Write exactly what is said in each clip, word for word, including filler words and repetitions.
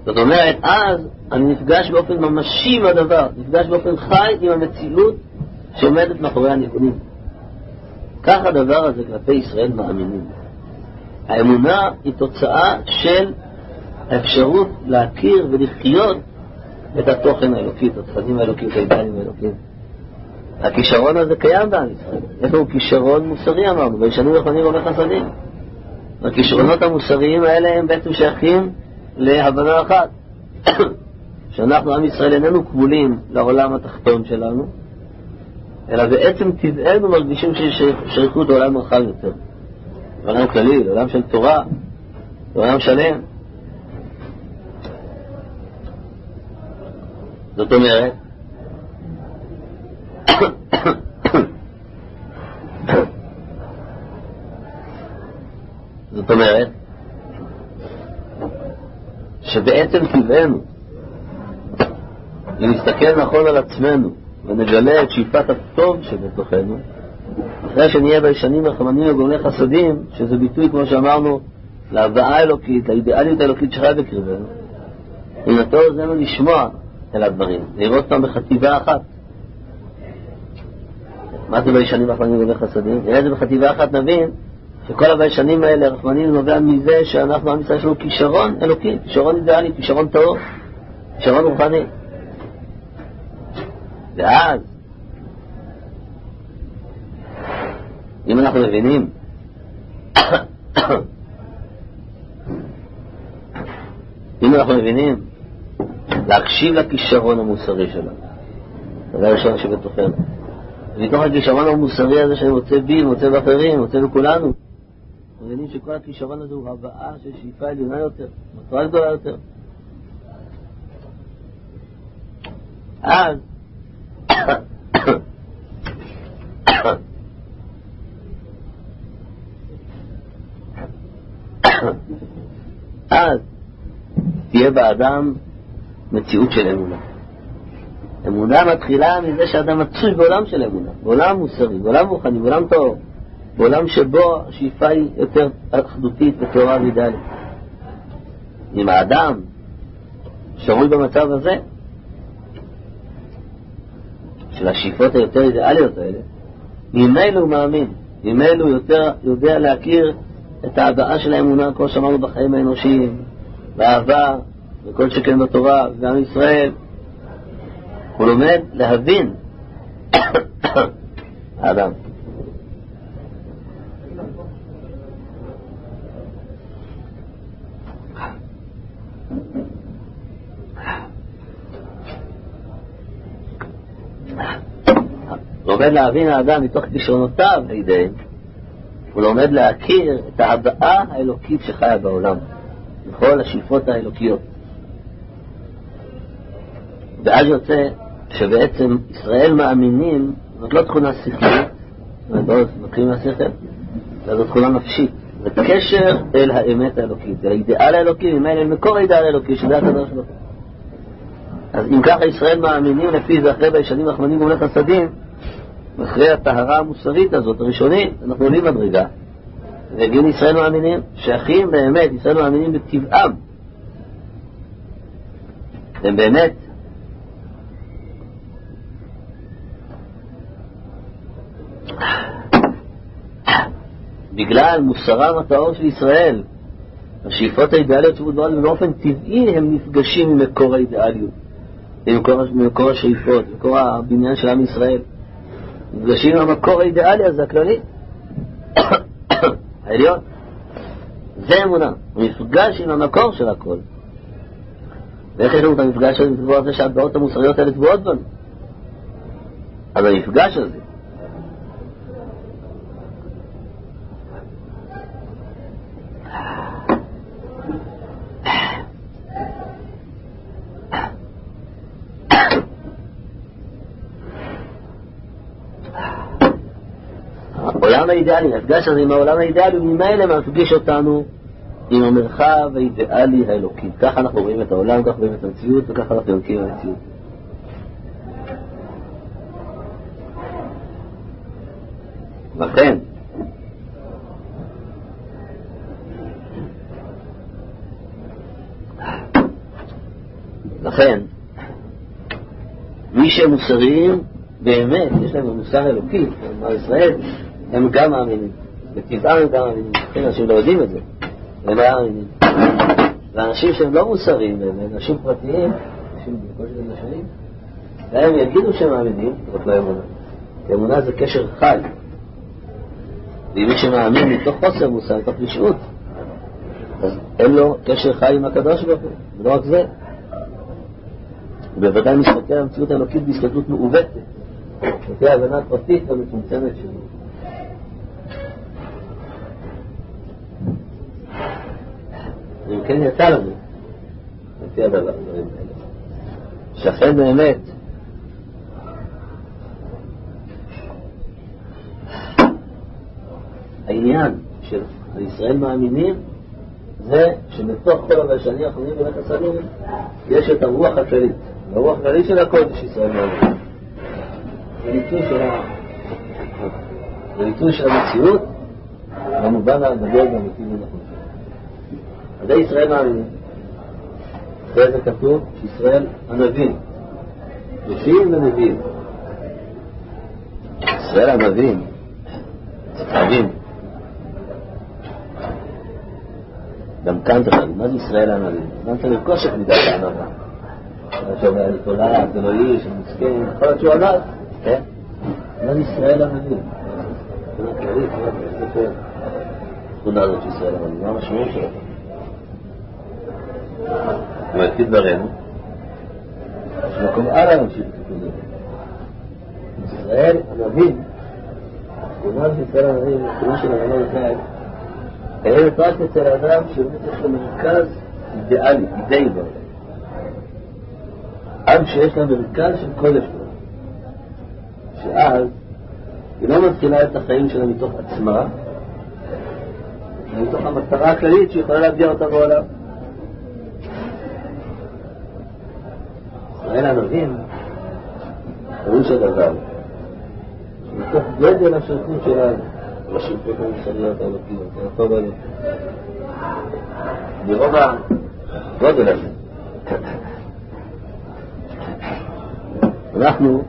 זאת אומרת, אז אני נפגש באופן ממשי עם הדבר, נפגש באופן חי עם המציאות שעומדת מאחורי הנתונים. כך הדבר הזה כלפי ישראל מאמינים. האמונה היא תוצאה של האפשרות להכיר ולחיות את התוכן האלוקי, את התכנים האלוקיים, את האידאלים האלוקיים. הכישרון הזה קיים בעם ישראל. יש לנו כישרון מוסרי, אמרנו, וישנים וחונים רבי חסדים. הכישרונות המוסריים האלה הם בעצם שייכים להבנה אחת, שאנחנו, עם ישראל, איננו כבולים לעולם התחתון שלנו, אלא בעצם טבענו מרגישים ששייכות לעולם רחב יותר, לעולם כללי, לעולם של תורה, לעולם שלם. זאת אומרת, זאת אומרת שבעצם טבענו, אם נסתכל נכון על עצמנו ונגלה את שאיפת הטוב שבתוכנו, אחרי שנהיה בישנים רחמנים וגומלי חסדים, שזה ביטוי, כמו שאמרנו, להבאה האלוקית, לאידיאליות האלוקית שחיה בקרבנו, אם נטו אוזנינו לשמוע אל הדברים, לראות אותם בחטיבה אחת. מה זה בישנים רחמנים וגומלי חסדים? נראה את זה בחטיבה אחת, נבין שכל הבישנים האלה רחמנים נובע מזה שאנחנו, עם ישראל, יש לנו כישרון אלוקי, כישרון אידיאלי, כישרון טהור, כישרון רוחני. ואז אם אנחנו מבינים אם אנחנו מבינים להקשיב לכישרון המוסרי שלנו, זה הראשון שבתוכנו, ומתוך הכישרון המוסרי הזה שאני מוצא בי, מוצא באחרים, מוצא בכולנו, מבינים שכל הכישרון הזה הוא הבאה של שאיפה עליונה יותר, מטרה גדולה יותר. אז אז תהיה באדם מציאות של אמונה. אמונה מתחילה מזה שאדם מצוי בעולם של אמונה, בעולם מוסרי, בעולם רוחני, בעולם טהור, בעולם שבו השאיפה היא יותר אחדותית וטהורה ואידיאלית. אם האדם שרוי במצב הזה של השאיפות היותר אידיאליות האלה, ממילא הוא מאמין, ממילא הוא יותר יודע להכיר את ההבאה של האמונה, כמו שאמרנו, בחיים האנושיים, באהבה, וכל שכן בתורה, ועם ישראל. הוא לומד להבין האדם. לומד להבין האדם מתוך כישרונותיו לידי, הוא לומד להכיר את ההבאה האלוקית שחיה בעולם, בכל השאיפות האלוקיות. ואז יוצא שבעצם ישראל מאמינים, זאת לא תכונה שכלית, זאת מקרים מהשכל, אלא זאת תכונה נפשית. זה קשר אל האמת האלוקית, אל האידאל האלוקי, ממילא אל מקור האידאל האלוקי, שזה הקדוש ברוך הוא. אז אם ככה ישראל מאמינים לפי זה, אחרי בישנים רחמנים גומלי חסדים, אחרי הטהרה המוסרית הזאת, הראשונית, אנחנו עולים מדרגה. וגיל ישראל מאמינים, שייכים באמת, ישראל מאמינים בטבעם. הם באמת בגלל מוסרם הטהור של ישראל, השאיפות האידיאליות שבודברות, ובאופן טבעי הם נפגשים עם מקור האידיאליות, עם מקור, מקור השאיפות, מקור הבניין של עם ישראל. נפגשים עם המקור האידיאלי הזה, הכללי, העליון. זה אמונה, הוא נפגש עם המקור של הכל. ואיך יש לנו את המפגש הזה, מתגבור הזה שההטבעות המוסריות האלה תבואות בנו? אז המפגש הזה העולם האידיאלי, המפגש הזה עם העולם האידיאלי, ממילא מפגיש אותנו עם המרחב האידיאלי האלוקי. ככה אנחנו רואים את העולם, ככה רואים את המציאות, וככה אנחנו יונקים המציאות. לכן לכן, מי שמוסריים באמת, יש להם מוסר אלוקי, כלומר ישראל, הם גם מאמינים. בטבעם הם גם מאמינים. לכן אנשים לא יודעים את זה. הם לא מאמינים. ואנשים שהם לא מוסריים, הם אנשים פרטיים, אנשים בכל של אנשים, והם יגידו שהם מאמינים, זאת לא אמונה. כי אמונה זה קשר חי. ואם מי שמאמין מתוך חוסר מוסר, מתוך רשעות, אז אין לו קשר חי עם הקדוש ברוך הוא. ולא רק זה. ובוודאי מסתכל על המציאות האלוקית בהסתכלות מעוותת. לפי ההבנה פרטית ומצומצמת שלו. אם כן יצא לנו, לפי הדברים האלה, שכן באמת, העניין של ישראל מאמינים זה שבתוך כל הבלשני האחרונים בבית הסלום יש את הרוח הכללית. הרוח הכללית של הקודש ישראל מאמינים. זה ביטוי של ה... זה ביטוי של המציאות במובן הגדול והאמיתי ונכון. אז זה ישראל מאמינים. אחרי זה כתוב שישראל הנביאים. נביאים ונביאים. ישראל הנביאים. זה תבין. גם כאן תבין. מה זה ישראל הנביאים? גם אתה לרכוש את מידת הענבה. שאומר, אני תולעת, זה לא איש, אני מסכן, יכול להיות שהוא ענב. כן? מה זה ישראל הנביאים? תכונה כללית, תכונה הזאת שישראל הנביאים. מה המשמעות שלו? הוא התקיד ברנו, יש מקום על האנשים שכתוב זה. ישראל הנביאים, תכונה של ישראל הנביאים, תכונה של הרמון ישראל, קיימת רק אצל האדם שבאמת יש לו מרכז אידיאלי, אידאי בעולם. עם שיש לה מרכז של קודש בעולם. שאז היא לא מתחילה את החיים שלה מתוך עצמה, אלא מתוך המטרה הכללית שיכולה להגיע אותה בעולם. ישראל הנביאים, פירוש הדבר, מתוך גודל השליחות שלנו, השליחות המוסריות האלוקיות, הטוב האלוקי. ברוב הגודל הזה. אנחנו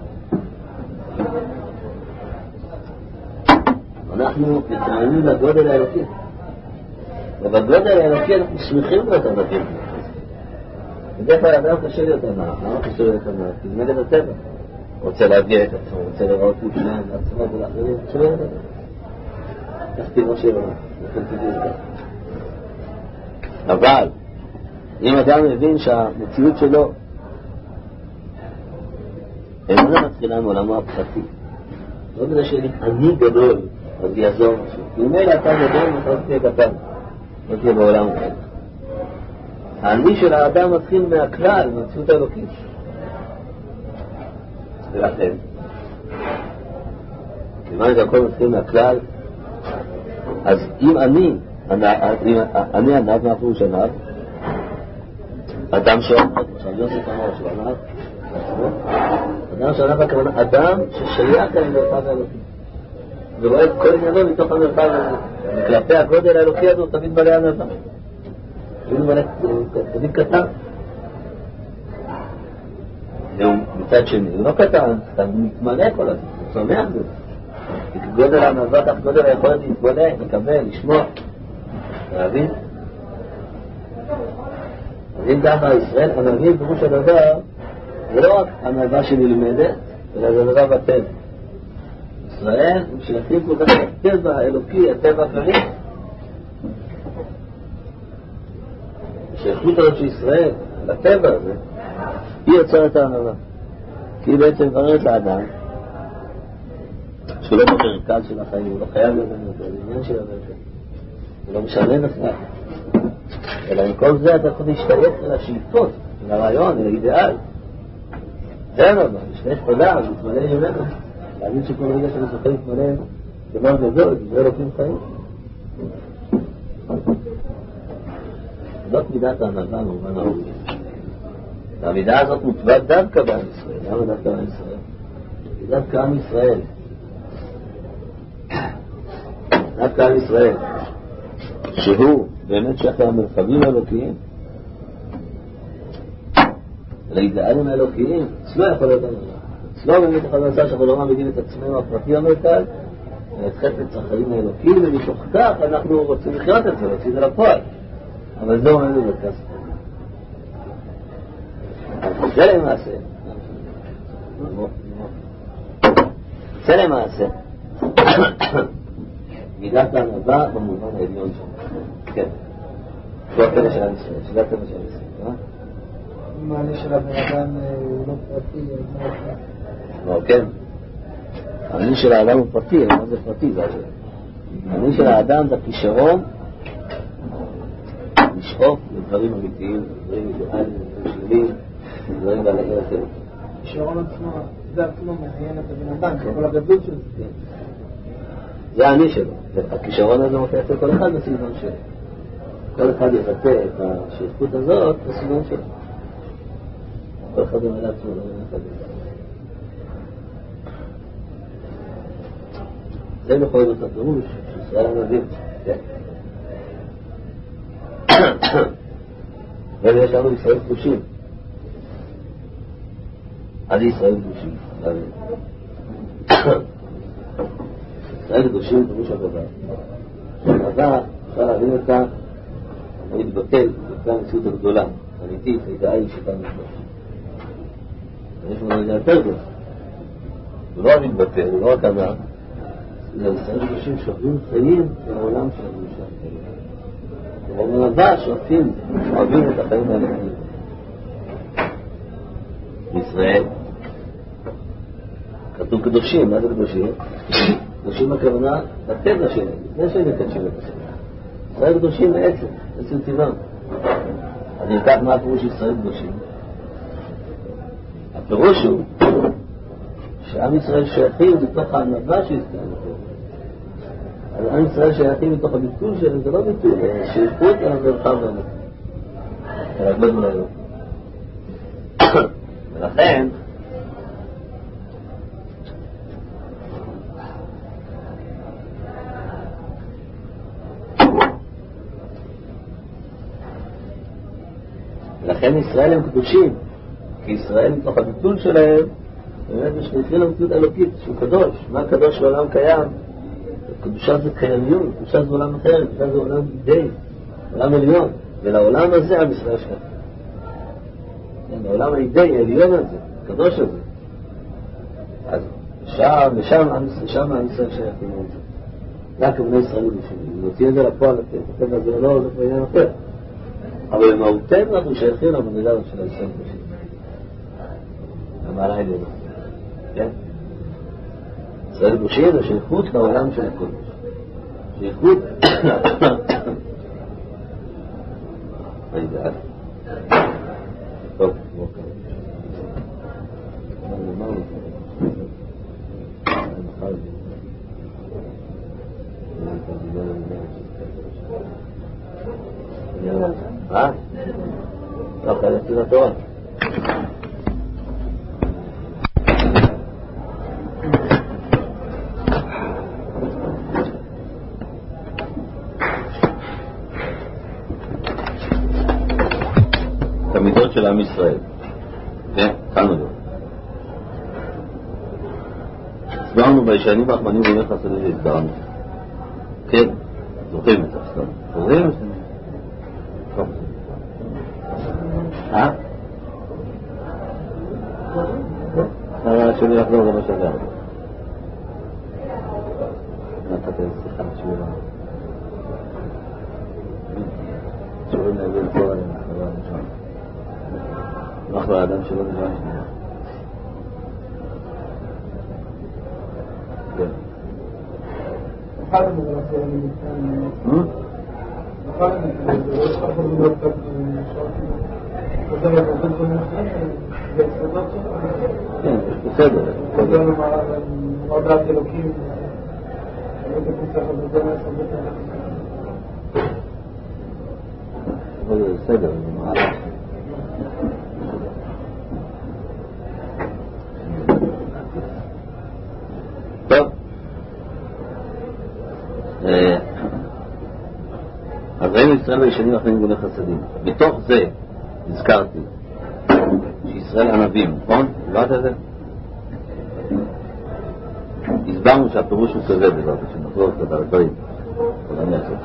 אנחנו מתאמנים לגודל האלוקי. ובגודל האלוקי אנחנו שמחים להיות עבדים. בדרך כלל אדם קשה להיות ענק. למה קשה להיות ענק? כי זה נגד הטבע. רוצה להגיע את עצמו, רוצה לראות לפניהם, לעצמו ולאחרים. קשה להיות ענק. כך תראו שלא. לכן תדעו את זה. אבל אם אדם מבין שהמציאות שלו אמונה מתחילה מעולמו הפרטי. לא בזה שלי, אני גדול, אז יעזור משהו. אם אלה אתה גדול, אתה לא תהיה קטן. לא תהיה בעולם הזה. האני של האדם מתחיל מהכלל, מהמציאות האלוקית. ולכן, למען זה הכל מתחיל מהכלל, אז אם אני, אני ענב מהפירוש ענב, אדם שענב, עכשיו יוסף אמר שהוא ענב, אדם שענב הכוונה, אדם ששייך למרחב האלוקי. ורואה את כל עניינו מתוך המרחב הזה. וכלפי הגודל האלוקי הזה הוא תמיד מלא ענבה. תמיד קטן. מצד שני, הוא לא קטן, אתה מתמלא כל הזה, הוא צומח בזה. כי גודל הענבה, כך גודל היכולת להתבונן, לקבל, לשמוע. להבין? אז אם ככה ישראל, הנביא פירוש הדבר, זה לא רק ענבה שנלמדת, אלא זה דבר בטבע. ישראל, הם שייכים כל כך הטבע האלוקי, הטבע הכללי. השייכות הזאת של ישראל, לטבע הזה, היא יוצרת הענבה. כי היא בעצם מבררת לאדם, שהוא לא במרכז של החיים, הוא לא חייב להיות במרכז, זה עניין של המרכז. הוא לא משנה נפלא. אלא עם כל זה אתה יכול להשתייך אל השאיפות, אל הרעיון, אל האידיאל. זה הנורא, להשתייך פדע, להתמלא ממנו. להגיד שכל רגע שאני זוכה להתמלא דבר גדול, זה אלוקים חיים. זאת מידת הענבה במובן ההוא. והמידה הזאת מוטבעת דווקא בעם ישראל. למה דווקא בעם ישראל? דווקא עם ישראל. דווקא עם ישראל. שהוא באמת שייך למרחבים האלוקיים, לאידאלים האלוקיים, אצלו יכול להיות הנראה. אצלו באמת אחד עשה שאנחנו לא מעמידים את עצמנו הפרטי המרכז, את חפץ החיים האלוקיים, ומתוך כך אנחנו רוצים לחיות את זה, להוציא את זה לפועל. אבל זה עומד במרכז. זה למעשה. זה למעשה. מידת הענווה במובן העליון שלנו. כן. זו הפלא של עם ישראל, שזה הפלא של עם ישראל, אה? המענה של הבן אדם הוא לא פרטי, לא, כן. המענה של האדם הוא פרטי, מה זה פרטי? המענה של האדם זה הכישרון לשאוף לדברים אמיתיים, דברים אידיאליים, דברים שלמים, דברים בעלי ערך אלוקי. הכישרון עצמו, זה עצמו מעניין את הבן אדם, כל הגדלות של זה. זה העני שלו. הכישרון הזה מופיע אצל כל אחד בסגנון שלו. כל אחד יבטא את השייכות הזאת בסגנון שלו. כל אחד במדע עצמו, לא אחד. זה בכל זאת הפירוש שישראל הנביא. ויש לנו ישראל קדושים. עד ישראל קדושים. ישראל קדושים פירוש הדבר. שהדבר אפשר להבין אותה להתבטל בפני המציאות הגדולה, האמיתית, האידאלית שכאן נפלש. יש לנו איזה יותר גדול. הוא לא מתבטל, הוא לא רק אמר, זה ישראל קדושים שואבים חיים לעולם של הקדושה. ובמנבא שואפים, שואבים את החיים האלוקיים. בישראל כתוב קדושים, מה זה קדושים? קדושים הכוונה לטבע שלהם, לפני שהם מקדשים את השם. ישראל קדושים מעצם, עצם טבעם. אז אם כך, מה הפירוש ישראל קדושים? הפירוש הוא שעם ישראל שייכים בתוך הענווה שהזכרנו. אז עם ישראל שייכים בתוך הביטול שלהם, זה לא ביטול, זה שייכות על המרחב לנו. זה רק בדו להיום. ולכן, ולכן ישראל הם קדושים, כי ישראל מתוך הביטול שלהם באמת משתייכים למציאות אלוקית שהוא קדוש. מה קדוש בעולם קיים? קדושה זה קיימיות, קדושה זה עולם אחר, קדושה זה עולם אידאי, עולם עליון, ולעולם הזה עם ישראל שלנו. העולם האידאי, העליון הזה, הקדוש הזה. אז שם, ושם, שם עם ישראל שייכים לזה. זה הכוונה ישראל קדושים. אם נוציא את זה לפועל, לתת את זה לא, זה כבר עניין אחר. אבל במהותנו אנחנו שייכים למדרגה של ישראל קדושים. המעלה העליונה. כן? ישראל קדושים זה שייכות לעולם של הקודש. שייכות האידאל. טוב, בוקר. מה אמרנו? אה? לא, חלקתי לתורה. תמידות של עם ישראל. כן, כאן מדוע. הסברנו בישנים האחמנים ולך חסדים שהסברנו. כן, זוכרים את זה, סתם. זוכרים את זה? טוב. אה? היה שלי לחזור למה שעבר. נתת שיחה שיעורה. שיעורים להביא לפה עליהם, חבר המשם. נוח לאדם שלא נראה שנייה. כן. נוכל לנו לעשות אני מתכן... נוכל לנו לעשות אני לא קצת חוזר לבחון כל נושאים זה הסודות שלנו. כן, בסדר. חוזר למרדת אלוקים שלא תקוצה חוזר מהסודות האלה. זה בסדר, זה מעלה. טוב. אז ראינו ישראל בישנים אחרים גולי חסדים. בתוך זה הזכרתי ישראל ענבים, נכון? הבנת את זה? הסברנו שהפירוש הוא כזה בזאת, שנחזור קצת על הדברים. תודה לעשות.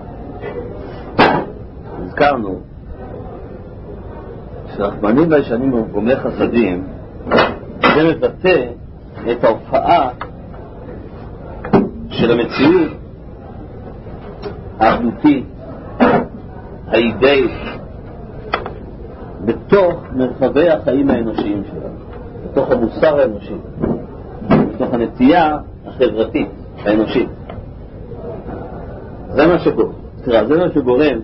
הזכרנו שהרחמנים והישנים הם גומלי חסדים, זה מבטא את ההופעה של המציאות האחדותית, האידאית, בתוך מרחבי החיים האנושיים שלנו, בתוך המוסר האנושי, בתוך הנטייה החברתית האנושית. זה מה שגורם, תראה, זה מה שגורם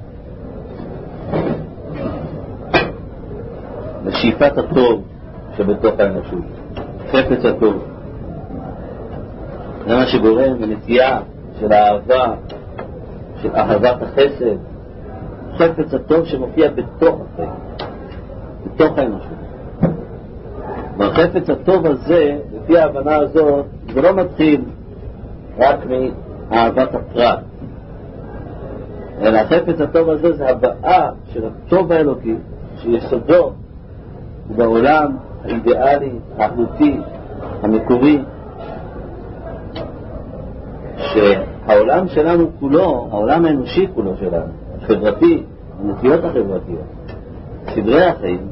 לשאיפת הטוב שבתוך האנושות, חפץ הטוב. זה מה שגורם לנטייה של האהבה, של אהבת החסד, חפץ הטוב שמופיע בתוך החיים, בתוך האנושות. והחפץ הטוב הזה, לפי ההבנה הזאת, זה לא מתחיל רק מאהבת הפרט, אלא החפץ הטוב הזה זה הבאה של הטוב האלוקי, שיסודו בעולם האידיאלי, האחדותי, המקורי, שהעולם שלנו כולו, העולם האנושי כולו שלנו, החברתי, הנטיות החברתיות, סדרי החיים,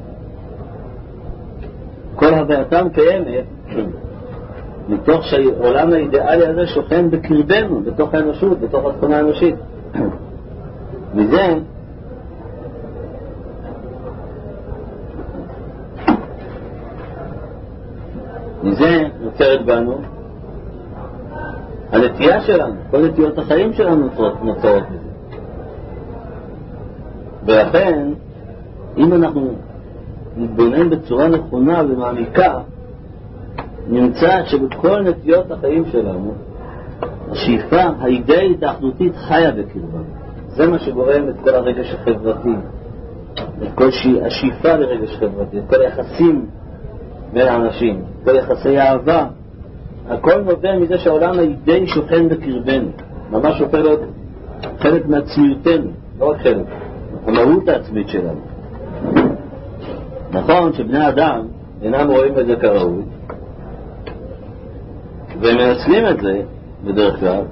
כל הווייתם קיימת מתוך שהעולם האידיאלי הזה שוכן בקרבנו, בתוך האנושות, בתוך התכונה האנושית. מזה מזה נוצרת בנו הנטייה שלנו, כל נטיות החיים שלנו נוצרות מזה. ולכן, אם אנחנו נתבונן בצורה נכונה ומעמיקה, נמצא שבכל נטיות החיים שלנו, השאיפה האידאית האחדותית חיה בקרבנו. זה מה שגורם את כל הרגש החברתי, את כל השאיפה לרגש חברתי, את כל היחסים בין האנשים, כל יחסי האהבה. הכל נובע מזה שהעולם האידאי שוכן בקרבנו, ממש הופך להיות חלק מעצמיותנו, לא רק חלק, המהות העצמית שלנו. נכון שבני אדם אינם רואים את זה כראוי, והם מנצלים את זה בדרך כלל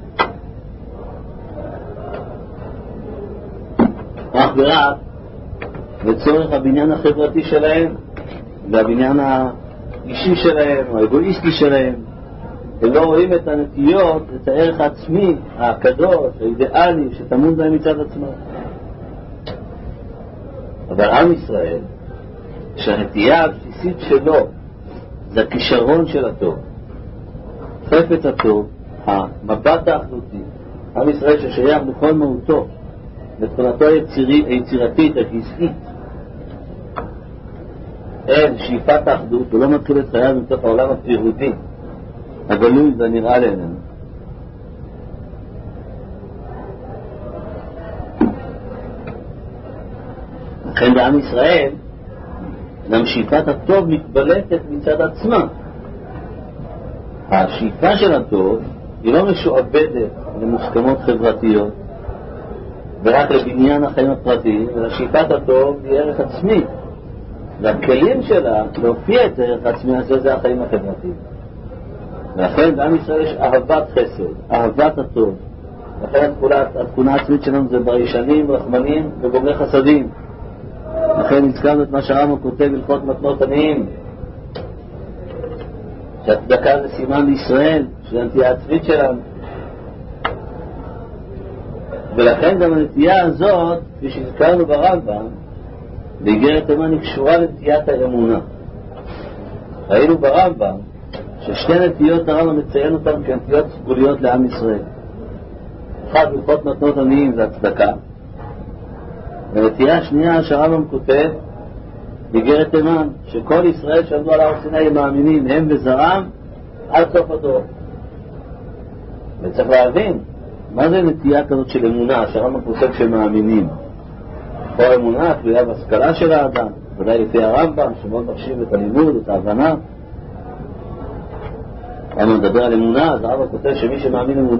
אך ורק לצורך הבניין החברתי שלהם והבניין האישי שלהם או האגואיסטי שלהם. הם לא רואים את הנטיות, את הערך העצמי, הקדוש, האידיאלי, שטמון בהם מצד עצמם. אבל עם ישראל, שהנטייה הבסיסית שלו זה הכישרון של הטוב, חפץ הטוב, המבט האחדותי, עם ישראל ששייך בכל מהותו לתכונתו היצירתית, הגזעית, אל שאיפת האחדות, הוא לא מתחיל את חייו מתוך העולם הפירודי הגלוי והנראה לעינינו. לכן בעם ישראל גם שאיפת הטוב מתבלטת מצד עצמה. השאיפה של הטוב היא לא משועבדת למוסכמות חברתיות ורק לבניין החיים הפרטיים, אלא שאיפת הטוב היא ערך עצמי, והכלים שלה להופיע את הערך העצמי הזה זה החיים החברתיים. ולכן בעם ישראל יש אהבת חסד, אהבת הטוב. לכן התכונה העצמית שלנו זה ביישנים, רחמנים וגומלי חסדים. לכן הזכרנו את מה שהרמב"ם כותב הלכות מתנות עניים, שהצדקה זה סימן לישראל, שזה הנטייה העצמית שלנו. ולכן גם הנטייה הזאת, כפי שהזכרנו ברמב"ם, באיגרת תימן, היא קשורה לנטיית האמונה. ראינו ברמב"ם ששתי נטיות הרמב"ם מציין אותן כנטיות סגוליות לעם ישראל. אחת, הלכות מתנות עניים זה הצדקה, והנטייה השנייה שהרמב"ם כותב באיגרת תימן, שכל ישראל שעמדו על הר סיני מאמינים הם וזרעם עד סוף הדור. וצריך להבין מה זה נטייה כזאת של אמונה, שהרמב"ם כותב שמאמינים. כל אמונה תלויה בהשכלה של האדם, ודאי לפי הרמב"ם שמאוד מחשיב את הלימוד, את ההבנה. הרמב"ם מדבר על אמונה, אז הרמב"ם כותב שמי שמאמין אמונה